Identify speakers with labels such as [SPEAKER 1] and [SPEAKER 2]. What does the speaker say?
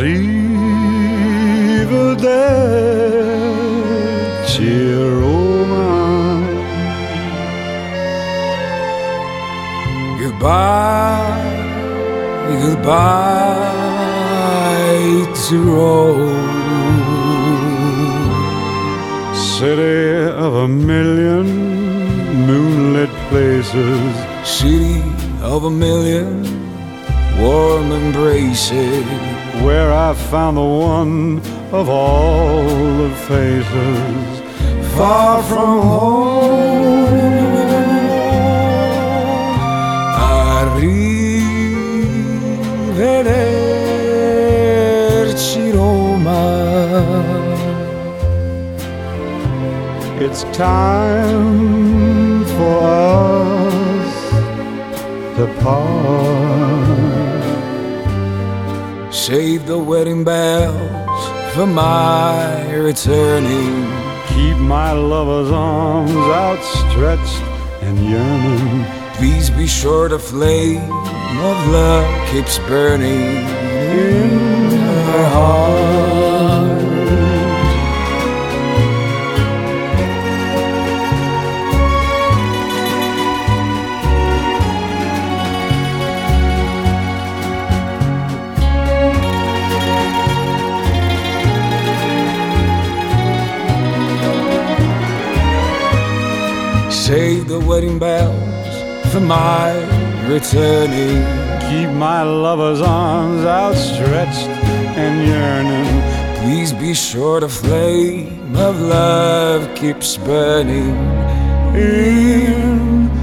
[SPEAKER 1] Arrivederci Roma.
[SPEAKER 2] Goodbye, goodbye to Rome.
[SPEAKER 1] City of a million moonlit places,
[SPEAKER 2] City of a million warm embraces,
[SPEAKER 1] where I found the one of all the faces.
[SPEAKER 2] far from home. Arrivederci Roma.
[SPEAKER 1] It's time for us to part.
[SPEAKER 2] Save the wedding bells for my returning.
[SPEAKER 1] Keep my lover's arms outstretched and yearning.
[SPEAKER 2] Please be sure the flame of love keeps burning in her heart. Save the wedding bells for my returning.
[SPEAKER 1] Keep my lover's arms outstretched and yearning.
[SPEAKER 2] Please be sure the flame of love keeps burning in